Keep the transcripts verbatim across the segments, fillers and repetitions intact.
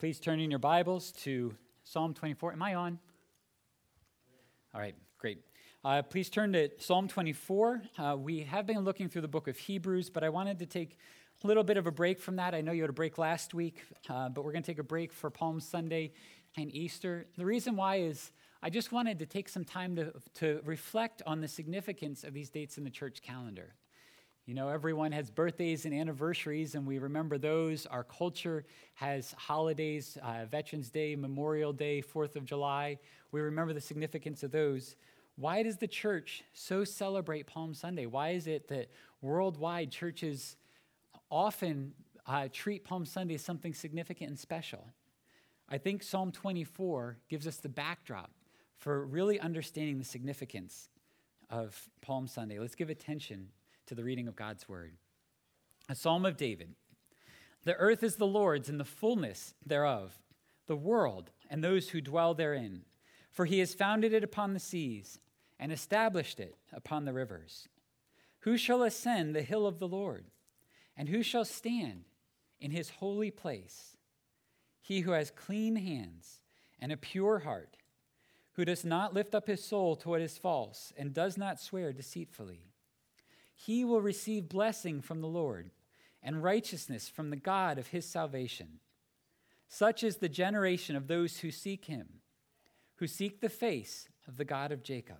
Please turn in your Bibles to Psalm twenty-four. Am I on? All right, great. Uh, please turn to Psalm twenty-four. Uh, we have been looking through the book of Hebrews, but I wanted to take a little bit of a break from that. I know you had a break last week, uh, but we're going to take a break for Palm Sunday and Easter. The reason why is I just wanted to take some time to, to reflect on the significance of these dates in the church calendar. You know, everyone has birthdays and anniversaries, and we remember those. Our culture has holidays, uh, Veterans Day, Memorial Day, fourth of July. We remember the significance of those. Why does the church so celebrate Palm Sunday? Why is it that worldwide churches often uh, treat Palm Sunday as something significant and special? I think Psalm twenty-four gives us the backdrop for really understanding the significance of Palm Sunday. Let's give attention to the reading of God's word. A Psalm of David. The earth is the Lord's and the fullness thereof, the world and those who dwell therein. For he has founded it upon the seas and established it upon the rivers. Who shall ascend the hill of the Lord? And who shall stand in his holy place? He who has clean hands and a pure heart, who does not lift up his soul to what is false and does not swear deceitfully. He will receive blessing from the Lord and righteousness from the God of his salvation. Such is the generation of those who seek him, who seek the face of the God of Jacob.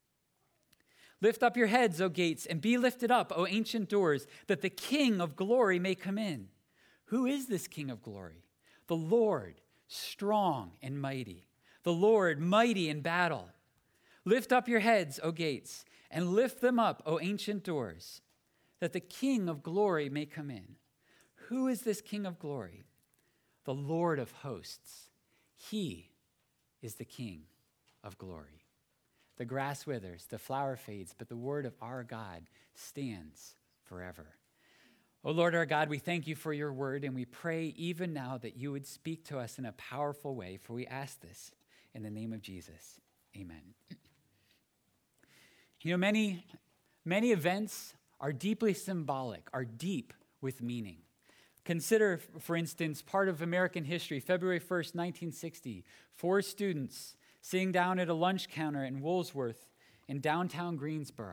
Lift up your heads, O gates, and be lifted up, O ancient doors, that the King of glory may come in. Who is this King of glory? The Lord, strong and mighty, the Lord, mighty in battle. Lift up your heads, O gates, and lift them up, O ancient doors, that the King of glory may come in. Who is this King of glory? The Lord of hosts. He is the King of glory. The grass withers, the flower fades, but the word of our God stands forever. O Lord our God, we thank you for your word, and we pray even now that you would speak to us in a powerful way, for we ask this in the name of Jesus. Amen. You know, many, many events are deeply symbolic, are deep with meaning. Consider, for instance, part of American history, February first, nineteen sixty, four students sitting down at a lunch counter in Woolsworth in downtown Greensboro.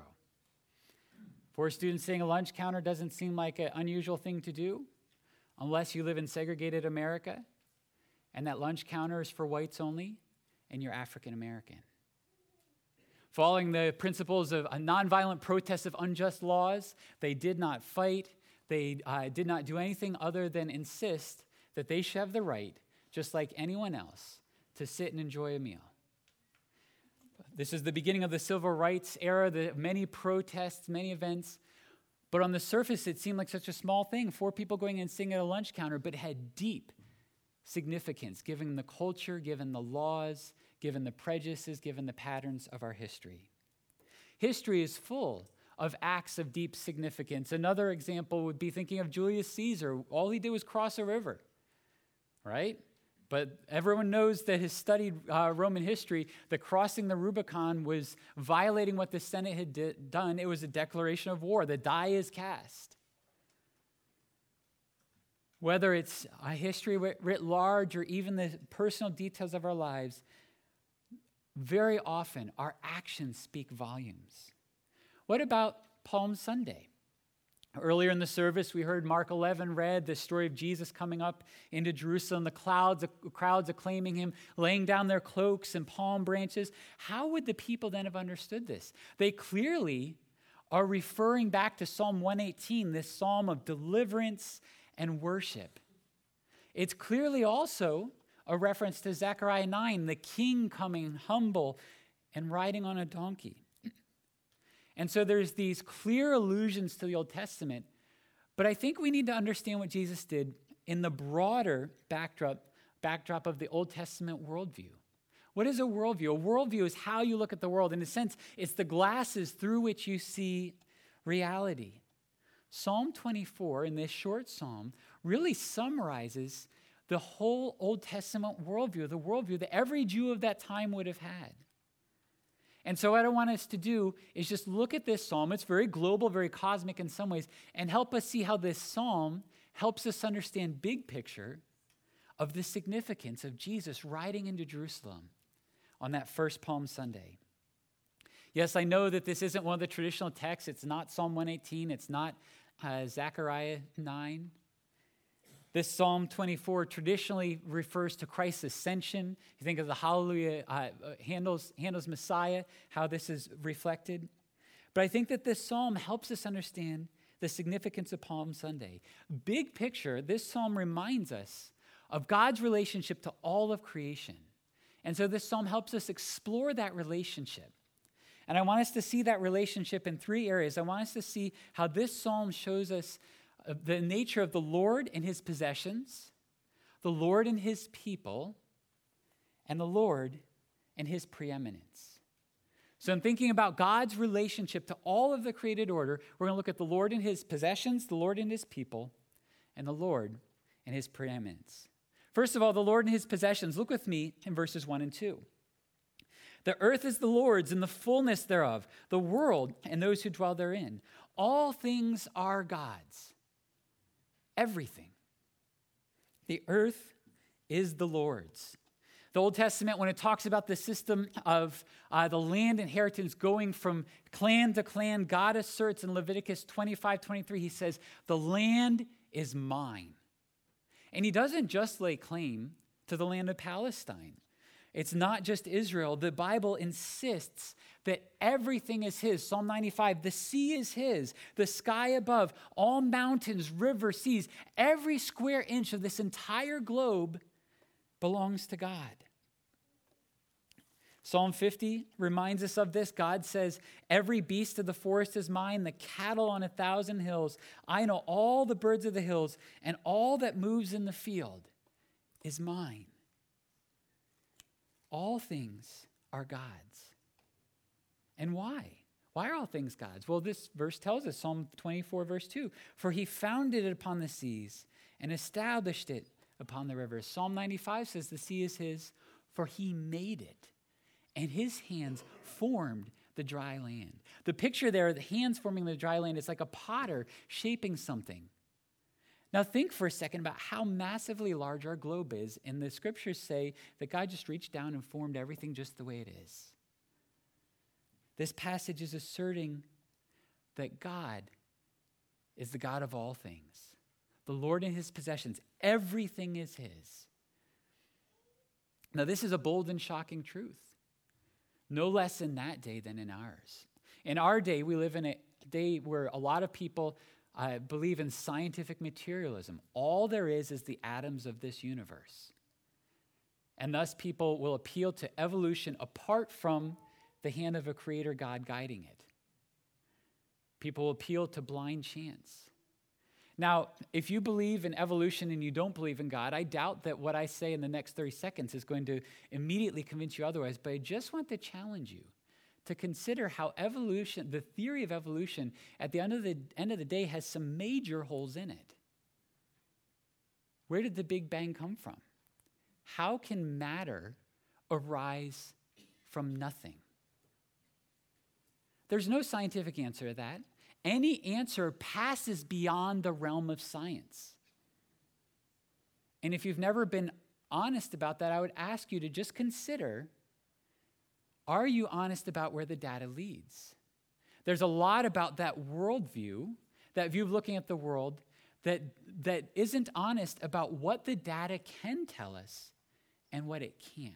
Four students sitting at a lunch counter doesn't seem like an unusual thing to do unless you live in segregated America and that lunch counter is for whites only and you're African American. Following the principles of a nonviolent protest of unjust laws, they did not fight. They uh, did not do anything other than insist that they should have the right, just like anyone else, to sit and enjoy a meal. This is the beginning of the civil rights era, the many protests, many events. But on the surface, it seemed like such a small thing, four people going and sitting at a lunch counter, but it had deep significance, given the culture, given the laws, given the prejudices, given the patterns of our history. History is full of acts of deep significance. Another example would be thinking of Julius Caesar. All he did was cross a river, right? But everyone knows that has studied uh, Roman history, that crossing the Rubicon was violating what the Senate had di- done. It was a declaration of war. The die is cast. Whether it's a history writ, writ large or even the personal details of our lives, very often our actions speak volumes. What about Palm Sunday? Earlier in the service, we heard Mark eleven read the story of Jesus coming up into Jerusalem, the clouds, the crowds acclaiming him, laying down their cloaks and palm branches. How would the people then have understood this? They clearly are referring back to Psalm one eighteen, this psalm of deliverance and worship. It's clearly also a reference to Zechariah nine, the king coming humble and riding on a donkey. And so there's these clear allusions to the Old Testament, but I think we need to understand what Jesus did in the broader backdrop, backdrop of the Old Testament worldview. What is a worldview? A worldview is how you look at the world. In a sense, it's the glasses through which you see reality. Psalm twenty-four, in this short psalm, really summarizes the whole Old Testament worldview, the worldview that every Jew of that time would have had. And so what I want us to do is just look at this psalm. It's very global, very cosmic in some ways, and help us see how this psalm helps us understand big picture of the significance of Jesus riding into Jerusalem on that first Palm Sunday. Yes, I know that this isn't one of the traditional texts. It's not Psalm one eighteen. It's not uh, Zechariah nine. This Psalm twenty-four traditionally refers to Christ's ascension. You think of the Hallelujah, uh, Handel's, Handel's Messiah, how this is reflected. But I think that this psalm helps us understand the significance of Palm Sunday. Big picture, this psalm reminds us of God's relationship to all of creation. And so this psalm helps us explore that relationship. And I want us to see that relationship in three areas. I want us to see how this psalm shows us the nature of the Lord and his possessions, the Lord and his people, and the Lord and his preeminence. So in thinking about God's relationship to all of the created order, we're going to look at the Lord and his possessions, the Lord and his people, and the Lord and his preeminence. First of all, the Lord and his possessions. Look with me in verses one and two. The earth is the Lord's and the fullness thereof, the world and those who dwell therein. All things are God's. Everything. The earth is the Lord's. The Old Testament, when it talks about the system of uh, the land inheritance going from clan to clan, God asserts in Leviticus twenty-five twenty-three, he says, the land is mine. And he doesn't just lay claim to the land of Palestine. It's not just Israel. The Bible insists that everything is his. Psalm ninety-five, the sea is his, the sky above, all mountains, rivers, seas, every square inch of this entire globe belongs to God. Psalm fifty reminds us of this. God says, every beast of the forest is mine, the cattle on a thousand hills. I know all the birds of the hills, and all that moves in the field is mine. All things are God's. And why? Why are all things God's? Well, this verse tells us, Psalm twenty-four, verse two, for he founded it upon the seas and established it upon the rivers. Psalm ninety-five says the sea is his, for he made it, and his hands formed the dry land. The picture there, the hands forming the dry land, is like a potter shaping something. Now think for a second about how massively large our globe is, and the scriptures say that God just reached down and formed everything just the way it is. This passage is asserting that God is the God of all things, the Lord in his possessions. Everything is his. Now this is a bold and shocking truth, no less in that day than in ours. In our day, we live in a day where a lot of people I believe in scientific materialism. All there is is the atoms of this universe. And thus people will appeal to evolution apart from the hand of a creator God guiding it. People will appeal to blind chance. Now, if you believe in evolution and you don't believe in God, I doubt that what I say in the next thirty seconds is going to immediately convince you otherwise, but I just want to challenge you to consider how evolution, the theory of evolution, at the end of the end of the day has some major holes in it. Where did the Big Bang come from? How can matter arise from nothing? There's no scientific answer to that. Any answer passes beyond the realm of science. And if you've never been honest about that, I would ask you to just consider, are you honest about where the data leads? There's a lot about that worldview, that view of looking at the world, that, that isn't honest about what the data can tell us and what it can't.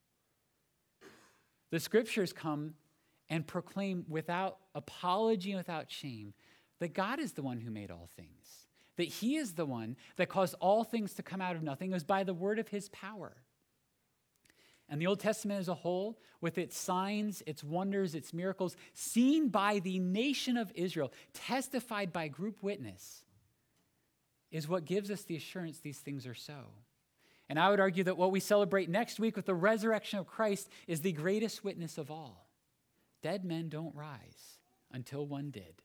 The scriptures come and proclaim without apology and without shame that God is the one who made all things, that he is the one that caused all things to come out of nothing. It was by the word of his power. And the Old Testament as a whole, with its signs, its wonders, its miracles, seen by the nation of Israel, testified by group witness, is what gives us the assurance these things are so. And I would argue that what we celebrate next week with the resurrection of Christ is the greatest witness of all. Dead men don't rise until one did.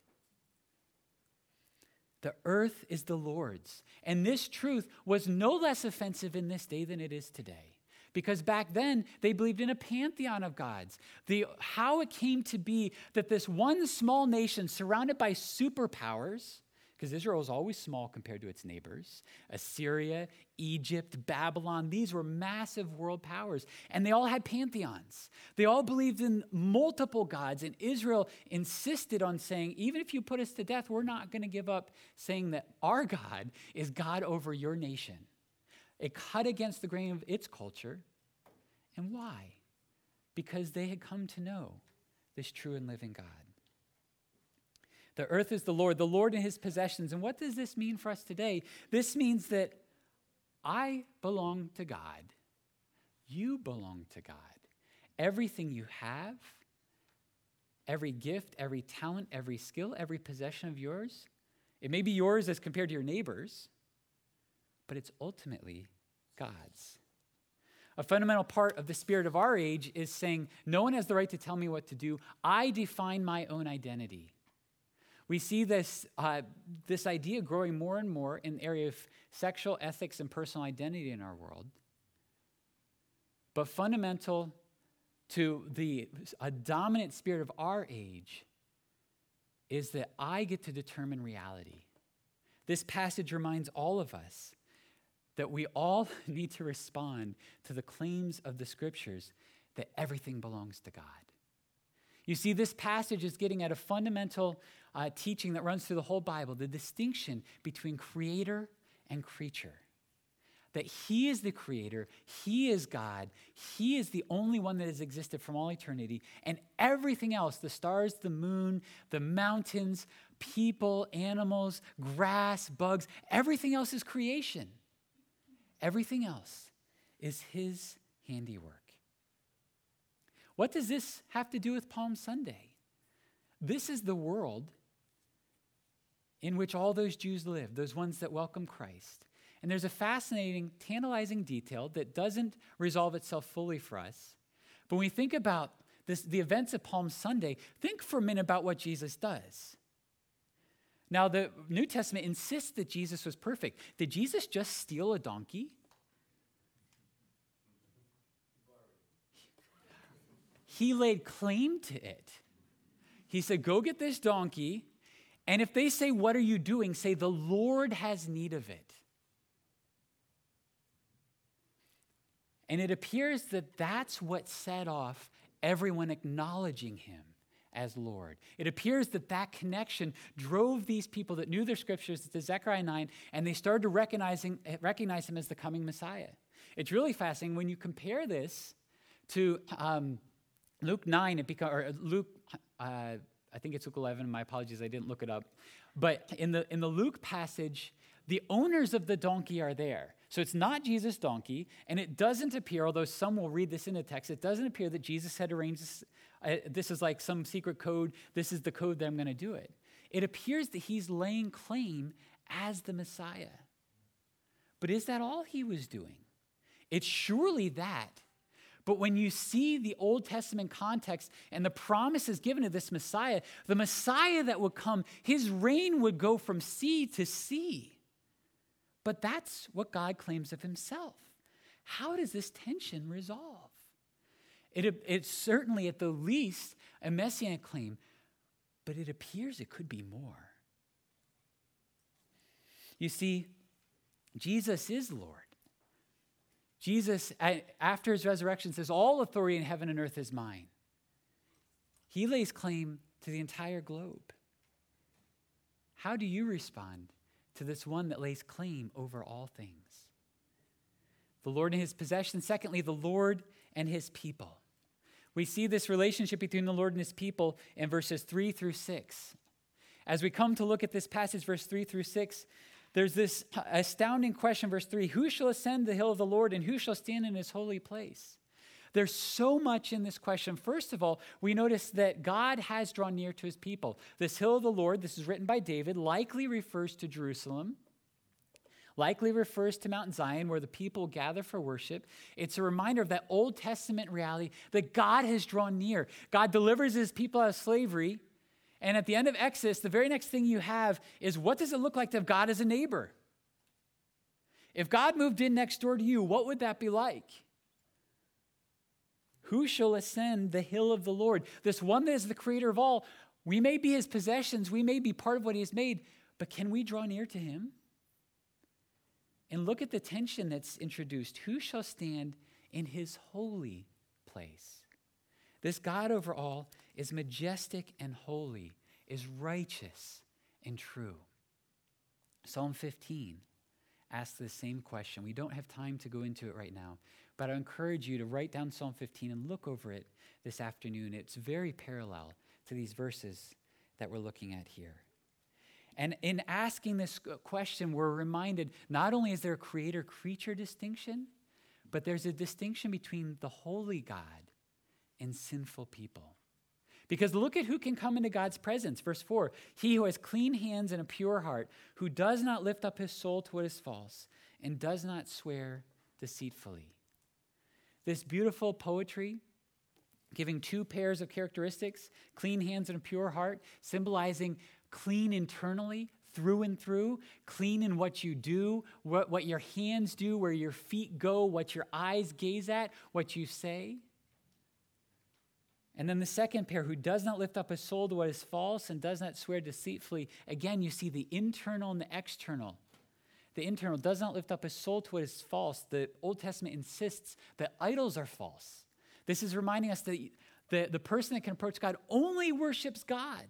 The earth is the Lord's. And this truth was no less offensive in this day than it is today. Because back then, they believed in a pantheon of gods. The, how it came to be that this one small nation surrounded by superpowers because Israel was always small compared to its neighbors. Assyria, Egypt, Babylon, these were massive world powers, and they all had pantheons. They all believed in multiple gods, and Israel insisted on saying, even if you put us to death, we're not going to give up saying that our God is God over your nation. It cut against the grain of its culture. And why? Because they had come to know this true and living God. The earth is the Lord, the Lord and his possessions. And what does this mean for us today? This means that I belong to God. You belong to God. Everything you have, every gift, every talent, every skill, every possession of yours, it may be yours as compared to your neighbor's, but it's ultimately God's. A fundamental part of the spirit of our age is saying, no one has the right to tell me what to do. I define my own identity. We see this, uh, this idea growing more and more in the area of sexual ethics and personal identity in our world. But fundamental to the a dominant spirit of our age is that I get to determine reality. This passage reminds all of us that we all need to respond to the claims of the scriptures that everything belongs to God. You see, this passage is getting at a fundamental uh, teaching that runs through the whole Bible, the distinction between creator and creature. That he is the creator, he is God, he is the only one that has existed from all eternity, and everything else, the stars, the moon, the mountains, people, animals, grass, bugs, everything else is creation. Everything else is his handiwork. What does this have to do with Palm Sunday? This is the world in which all those Jews lived, those ones that welcome Christ. And there's a fascinating, tantalizing detail that doesn't resolve itself fully for us. But when we think about this, the events of Palm Sunday, think for a minute about what Jesus does. Now, the New Testament insists that Jesus was perfect. Did Jesus just steal a donkey? He laid claim to it. He said, go get this donkey, and if they say, what are you doing? Say, the Lord has need of it. And it appears that that's what set off everyone acknowledging him as Lord. It appears that that connection drove these people that knew their scriptures to Zechariah nine, and they started to recognizing, recognize him as the coming Messiah. It's really fascinating when you compare this to um, Luke nine, it becomes, or Luke, uh, I think it's Luke eleven, my apologies, I didn't look it up. But in the, in the Luke passage, the owners of the donkey are there. So it's not Jesus' donkey, and it doesn't appear, although some will read this in the text, it doesn't appear that Jesus had arranged this. Uh, this is like some secret code. This is the code that I'm going to do it. It appears that he's laying claim as the Messiah. But is that all he was doing? It's surely that. But when you see the Old Testament context and the promises given to this Messiah, the Messiah that would come, his reign would go from sea to sea. But that's what God claims of himself. How does this tension resolve? It, it's certainly at the least a messianic claim, but it appears it could be more. You see, Jesus is Lord. Jesus, after his resurrection, says, all authority in heaven and earth is mine. He lays claim to the entire globe. How do you respond to this one that lays claim over all things? The Lord and his possessions. Secondly, the Lord and his people. We see this relationship between the Lord and his people in verses three through six. As we come to look at this passage, verse three through six, there's this astounding question, verse three, who shall ascend the hill of the Lord and who shall stand in his holy place? There's so much in this question. First of all, we notice that God has drawn near to his people. This hill of the Lord, this is written by David, likely refers to Jerusalem, likely refers to Mount Zion, where the people gather for worship. It's a reminder of that Old Testament reality that God has drawn near. God delivers his people out of slavery. And at the end of Exodus, the very next thing you have is, what does it look like to have God as a neighbor? If God moved in next door to you, what would that be like? Who shall ascend the hill of the Lord? This one that is the creator of all. We may be his possessions. We may be part of what he has made. But can we draw near to him? And look at the tension that's introduced. Who shall stand in his holy place? This God over all is majestic and holy, is righteous and true. Psalm fifteen asks the same question. We don't have time to go into it right now, but I encourage you to write down Psalm fifteen and look over it this afternoon. It's very parallel to these verses that we're looking at here. And in asking this question, we're reminded not only is there a creator-creature distinction, but there's a distinction between the holy God and sinful people. Because look at who can come into God's presence. Verse four, he who has clean hands and a pure heart, who does not lift up his soul to what is false and does not swear deceitfully. This beautiful poetry, giving two pairs of characteristics, clean hands and a pure heart, symbolizing clean internally, through and through, clean in what you do, what, what your hands do, where your feet go, what your eyes gaze at, what you say. And then the second pair, who does not lift up his soul to what is false and does not swear deceitfully. Again, you see the internal and the external. The internal does not lift up his soul to what is false. The Old Testament insists that idols are false. This is reminding us that the, the person that can approach God only worships God.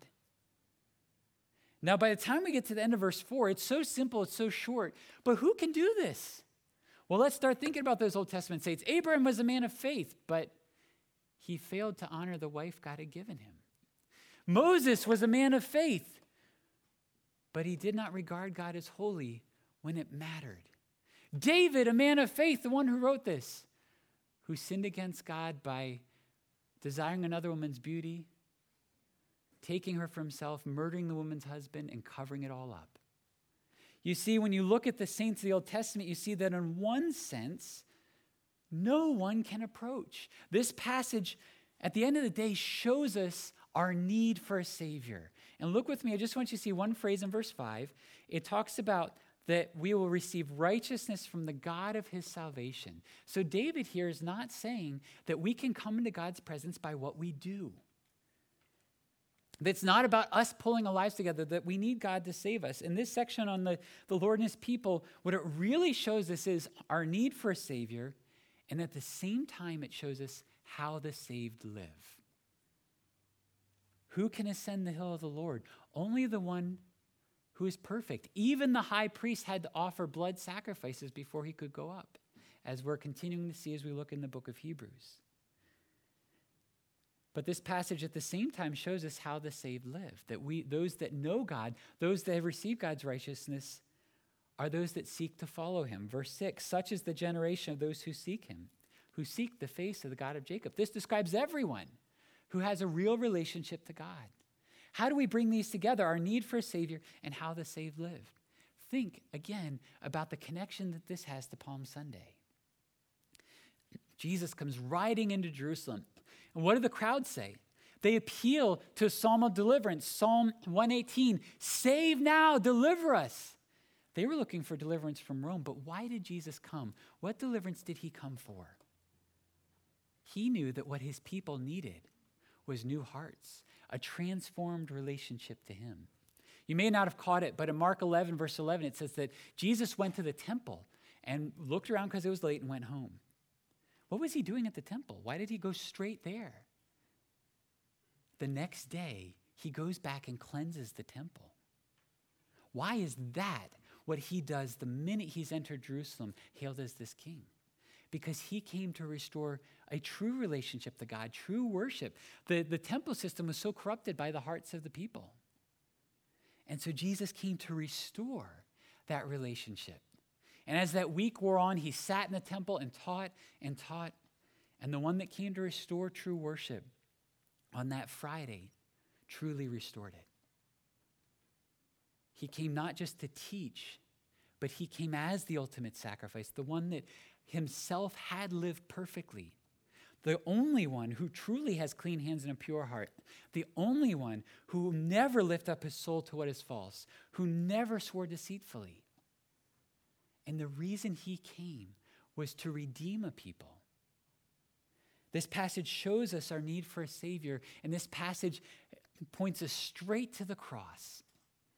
Now, by the time we get to the end of verse four, it's so simple, it's so short, but who can do this? Well, let's start thinking about those Old Testament saints. Abraham was a man of faith, but he failed to honor the wife God had given him. Moses was a man of faith, but he did not regard God as holy when it mattered. David, a man of faith, the one who wrote this, who sinned against God by desiring another woman's beauty, taking her for himself, murdering the woman's husband, and covering it all up. You see, when you look at the saints of the Old Testament, you see that in one sense, no one can approach. This passage, at the end of the day, shows us our need for a Savior. And look with me, I just want you to see one phrase in verse five. It talks about that we will receive righteousness from the God of his salvation. So David here is not saying that we can come into God's presence by what we do. It's not about us pulling our lives together, that we need God to save us. In this section on the, the Lord and his people, what it really shows us is our need for a Savior, and at the same time it shows us how the saved live. Who can ascend the hill of the Lord? Only the one who is perfect. Even the high priest had to offer blood sacrifices before he could go up, as we're continuing to see as we look in the book of Hebrews. But this passage at the same time shows us how the saved live, that we, those that know God, those that have received God's righteousness, are those that seek to follow him. Verse six, such is the generation of those who seek him, who seek the face of the God of Jacob. This describes everyone who has a real relationship to God. How do we bring these together? Our need for a Savior and how the saved live. Think again about the connection that this has to Palm Sunday. Jesus comes riding into Jerusalem. And what do the crowds say? They appeal to a psalm of deliverance, Psalm one eighteen, save now, deliver us. They were looking for deliverance from Rome, but why did Jesus come? What deliverance did he come for? He knew that what his people needed was new hearts, a transformed relationship to him. You may not have caught it, but in Mark eleven, verse eleven, it says that Jesus went to the temple and looked around because it was late and went home. What was he doing at the temple? Why did he go straight there? The next day, he goes back and cleanses the temple. Why is that what he does the minute he's entered Jerusalem, hailed as this king? Because he came to restore a true relationship to God, true worship. The, the temple system was so corrupted by the hearts of the people. And so Jesus came to restore that relationship. And as that week wore on, he sat in the temple and taught and taught. And the one that came to restore true worship on that Friday truly restored it. He came not just to teach, but he came as the ultimate sacrifice, the one that himself had lived perfectly, the only one who truly has clean hands and a pure heart, the only one who will never lift up his soul to what is false, who never swore deceitfully. And the reason he came was to redeem a people. This passage shows us our need for a Savior, and this passage points us straight to the cross.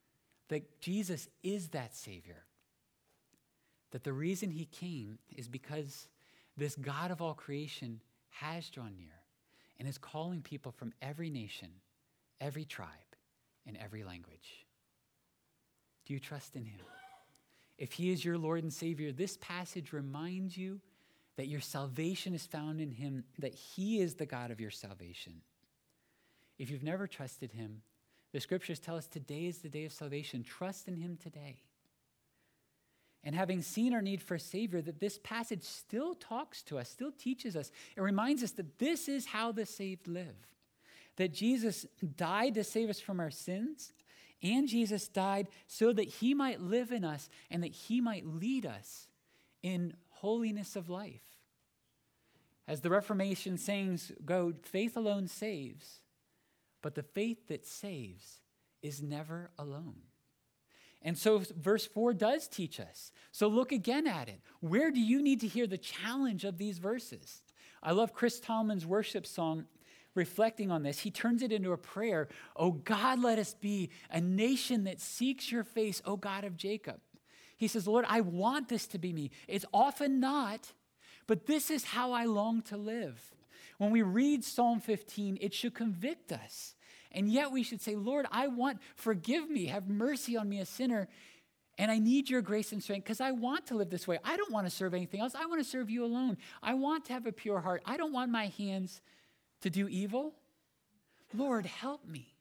that Jesus is that Savior. That the reason he came is because this God of all creation has drawn near and is calling people from every nation, every tribe, and every language. Do you trust in him? If he is your Lord and Savior, this passage reminds you that your salvation is found in him, that he is the God of your salvation. If you've never trusted him, the scriptures tell us today is the day of salvation. Trust in him today. And having seen our need for a Savior, that this passage still talks to us, still teaches us. It reminds us that this is how the saved live. That Jesus died to save us from our sins, and Jesus died so that he might live in us and that he might lead us in holiness of life. As the Reformation sayings go, faith alone saves, but the faith that saves is never alone. And so verse four does teach us. So look again at it. Where do you need to hear the challenge of these verses? I love Chris Tallman's worship song reflecting on this. He turns it into a prayer. Oh God, let us be a nation that seeks your face, O God of Jacob. He says, Lord, I want this to be me. It's often not, but this is how I long to live. When we read Psalm fifteen, it should convict us. And yet we should say, Lord, I want, forgive me, have mercy on me, a sinner, and I need your grace and strength because I want to live this way. I don't want to serve anything else. I want to serve you alone. I want to have a pure heart. I don't want my hands to do evil. Lord, help me.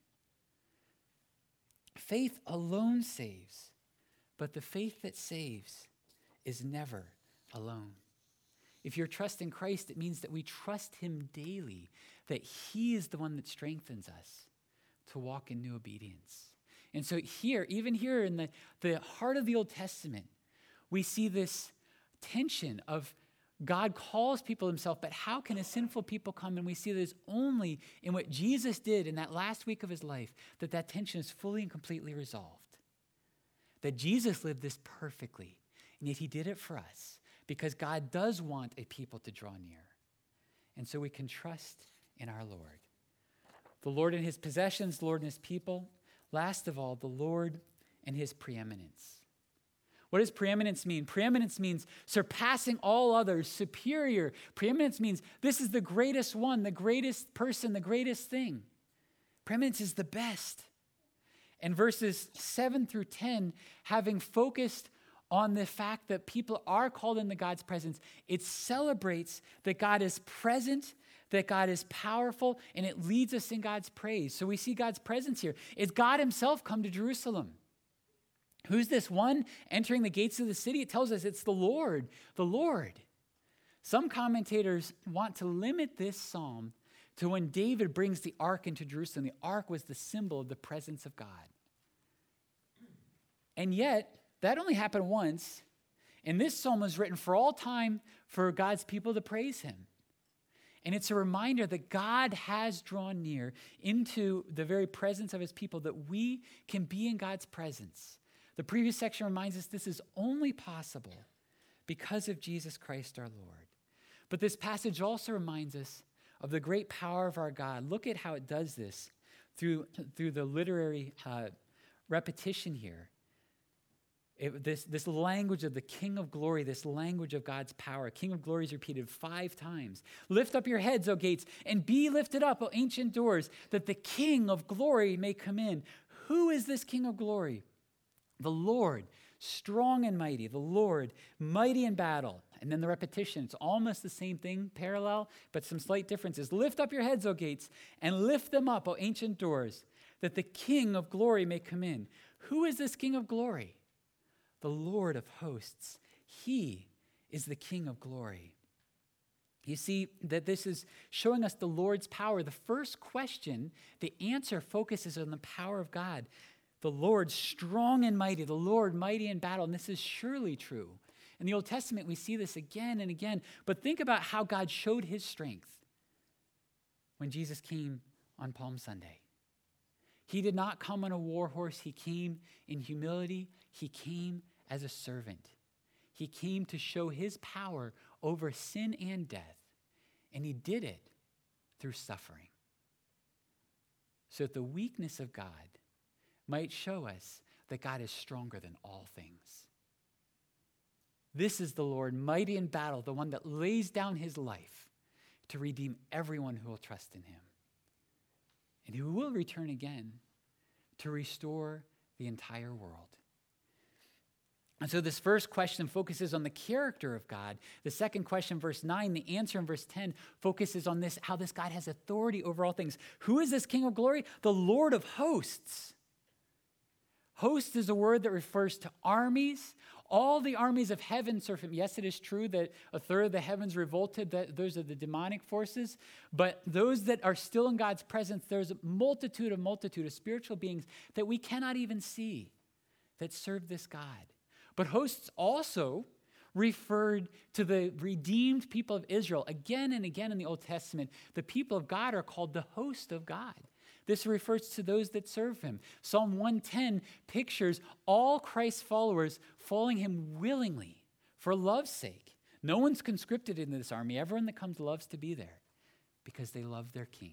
Faith alone saves, but the faith that saves is never alone. If you're trusting Christ, it means that we trust him daily, that he is the one that strengthens us to walk in new obedience. And so here, even here in the, the heart of the Old Testament, we see this tension of God calls people himself, but how can a sinful people come? And we see this only in what Jesus did in that last week of his life, that that tension is fully and completely resolved. That Jesus lived this perfectly, and yet he did it for us because God does want a people to draw near. And so we can trust in our Lord. The Lord and his possessions, the Lord and his people. Last of all, the Lord and his preeminence. What does preeminence mean? Preeminence means surpassing all others, superior. Preeminence means this is the greatest one, the greatest person, the greatest thing. Preeminence is the best. And verses seven through ten, having focused on the fact that people are called into God's presence, it celebrates that God is present, that God is powerful, and it leads us in God's praise. So we see God's presence here. It's God himself come to Jerusalem. Who's this one entering the gates of the city? It tells us it's the Lord, the Lord. Some commentators want to limit this psalm to when David brings the ark into Jerusalem. The ark was the symbol of the presence of God. And yet, that only happened once. And this psalm was written for all time for God's people to praise him. And it's a reminder that God has drawn near into the very presence of his people, that we can be in God's presence. The previous section reminds us this is only possible because of Jesus Christ our Lord. But this passage also reminds us of the great power of our God. Look at how it does this through, through the literary uh, repetition here. It, this, this language of the King of Glory, this language of God's power. King of Glory is repeated five times. Lift up your heads, O gates, and be lifted up, O ancient doors, that the King of Glory may come in. Who is this King of Glory? The Lord, strong and mighty. The Lord, mighty in battle. And then the repetition, it's almost the same thing, parallel, but some slight differences. Lift up your heads, O gates, and lift them up, O ancient doors, that the King of Glory may come in. Who is this King of Glory? The Lord of hosts. He is the King of Glory. You see that this is showing us the Lord's power. The first question, the answer focuses on the power of God. The Lord strong and mighty, the Lord mighty in battle, and this is surely true. In the Old Testament, we see this again and again, but think about how God showed his strength when Jesus came on Palm Sunday. He did not come on a war horse. He came in humility. He came as a servant. He came to show his power over sin and death, and he did it through suffering. So that the weakness of God might show us that God is stronger than all things. This is the Lord, mighty in battle, the one that lays down his life to redeem everyone who will trust in him, and who will return again to restore the entire world. And so this first question focuses on the character of God. The second question, verse nine, the answer in verse ten, focuses on this, how this God has authority over all things. Who is this King of glory? The Lord of hosts. Host is a word that refers to armies. All the armies of heaven serve him. Yes, it is true that a third of the heavens revolted. That those are the demonic forces. But those that are still in God's presence, there's a multitude, a multitude of spiritual beings that we cannot even see that serve this God. But hosts also referred to the redeemed people of Israel. Again and again in the Old Testament, the people of God are called the host of God. This refers to those that serve him. Psalm one ten pictures all Christ's followers following him willingly for love's sake. No one's conscripted into this army. Everyone that comes loves to be there because they love their king.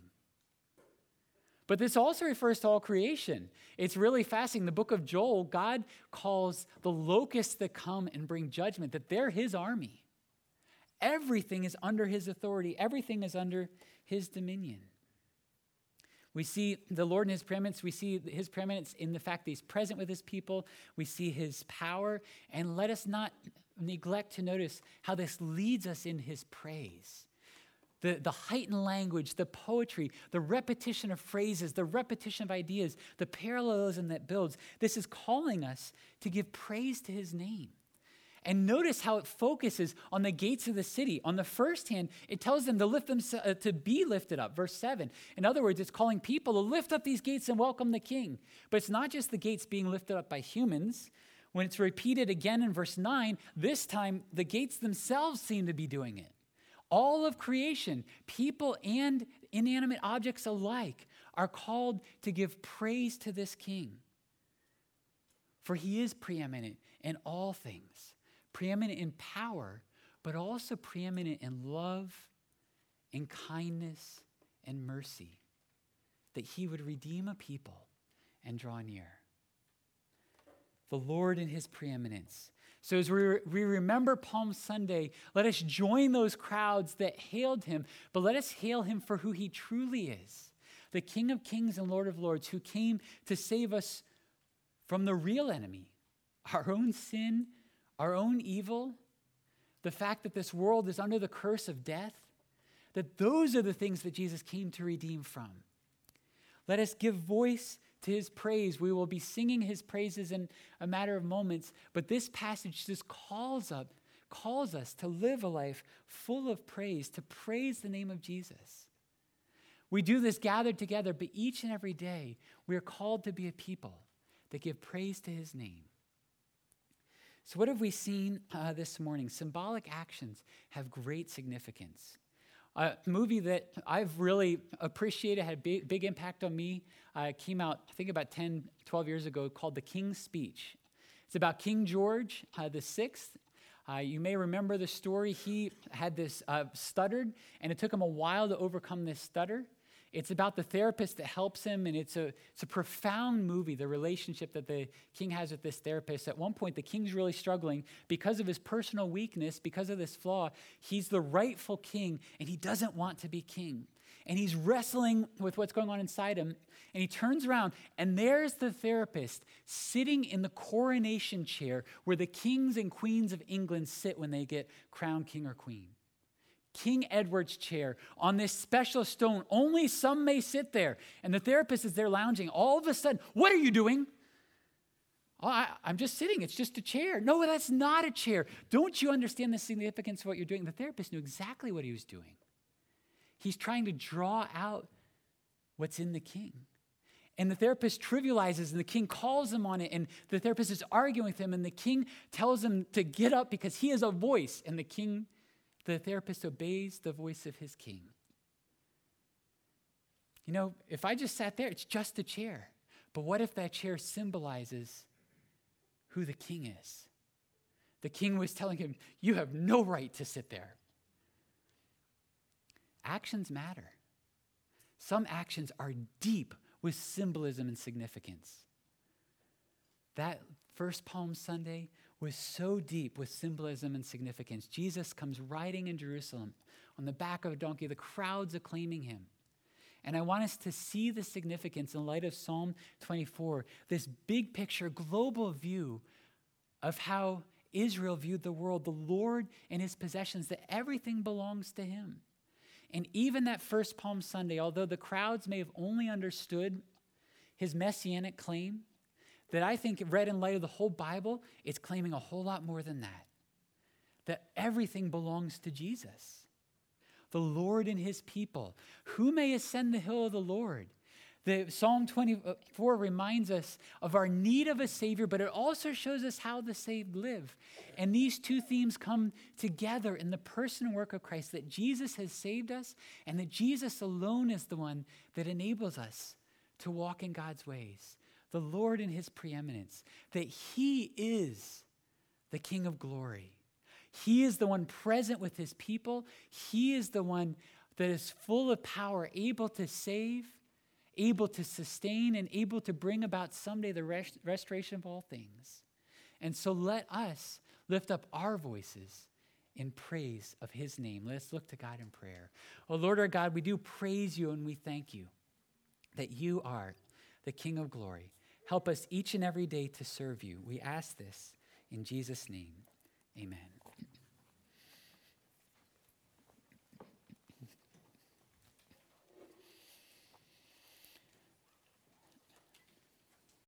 But this also refers to all creation. It's really fascinating. The book of Joel, God calls the locusts that come and bring judgment, that they're his army. Everything is under his authority. Everything is under his dominion. We see the Lord in his preeminence. We see his preeminence in the fact that he's present with his people. We see his power. And let us not neglect to notice how this leads us in his praise. The, the heightened language, the poetry, the repetition of phrases, the repetition of ideas, the parallelism that builds. This is calling us to give praise to his name. And notice how it focuses on the gates of the city. On the first hand, it tells them to lift them uh, to be lifted up. Verse seven. In other words, it's calling people to lift up these gates and welcome the king. But it's not just the gates being lifted up by humans. When it's repeated again in verse nine, this time the gates themselves seem to be doing it. All of creation, people and inanimate objects alike, are called to give praise to this king. For he is preeminent in all things. Preeminent in power, but also preeminent in love, in kindness, and mercy, that he would redeem a people and draw near. The Lord in his preeminence. So as we, re- we remember Palm Sunday, let us join those crowds that hailed him, but let us hail him for who he truly is, the King of kings and Lord of lords, who came to save us from the real enemy, our own sin, our own evil, the fact that this world is under the curse of death, that those are the things that Jesus came to redeem from. Let us give voice to his praise. We will be singing his praises in a matter of moments, but this passage just calls up, calls us to live a life full of praise, to praise the name of Jesus. We do this gathered together, but each and every day we are called to be a people that give praise to his name. So what have we seen uh, this morning? Symbolic actions have great significance. A movie that I've really appreciated, had a big, big impact on me, uh, came out, I think, about ten, twelve years ago, called The King's Speech. It's about King George uh, the Sixth. Uh, you may remember the story. He had this uh, stuttered, and it took him a while to overcome this stutter. It's about the therapist that helps him, and it's a, it's a profound movie, the relationship that the king has with this therapist. At one point, the king's really struggling because of his personal weakness, because of this flaw. He's the rightful king, and he doesn't want to be king. And he's wrestling with what's going on inside him, and he turns around, and there's the therapist sitting in the coronation chair where the kings and queens of England sit when they get crowned king or queen. King Edward's chair on this special stone. Only some may sit there. And the therapist is there lounging. All of a sudden, what are you doing? Oh, I, I'm just sitting. It's just a chair. No, that's not a chair. Don't you understand the significance of what you're doing? The therapist knew exactly what he was doing. He's trying to draw out what's in the king. And the therapist trivializes, and the king calls him on it, and the therapist is arguing with him, and the king tells him to get up because he has a voice, and the king The therapist obeys the voice of his king. You know, if I just sat there, it's just a chair. But what if that chair symbolizes who the king is? The king was telling him, you have no right to sit there. Actions matter. Some actions are deep with symbolism and significance. that first Palm Sunday was so deep with symbolism and significance. Jesus comes riding in Jerusalem on the back of a donkey, the crowds acclaiming him. And I want us to see the significance in light of Psalm twenty-four, this big picture, global view of how Israel viewed the world, the Lord and his possessions, that everything belongs to him. And even that first Palm Sunday, although the crowds may have only understood his messianic claim, that I think read in light of the whole Bible, it's claiming a whole lot more than that. That everything belongs to Jesus, the Lord and his people. Who may ascend the hill of the Lord? The Psalm twenty-four reminds us of our need of a Savior, but it also shows us how the saved live. And these two themes come together in the person and work of Christ, that Jesus has saved us and that Jesus alone is the one that enables us to walk in God's ways. The Lord in his preeminence, that he is the King of glory. He is the one present with his people. He is the one that is full of power, able to save, able to sustain, and able to bring about someday the rest- restoration of all things. And so let us lift up our voices in praise of his name. Let's look to God in prayer. Oh, Lord our God, we do praise you and we thank you that you are the King of glory. Help us each and every day to serve you. We ask this in Jesus' name. Amen.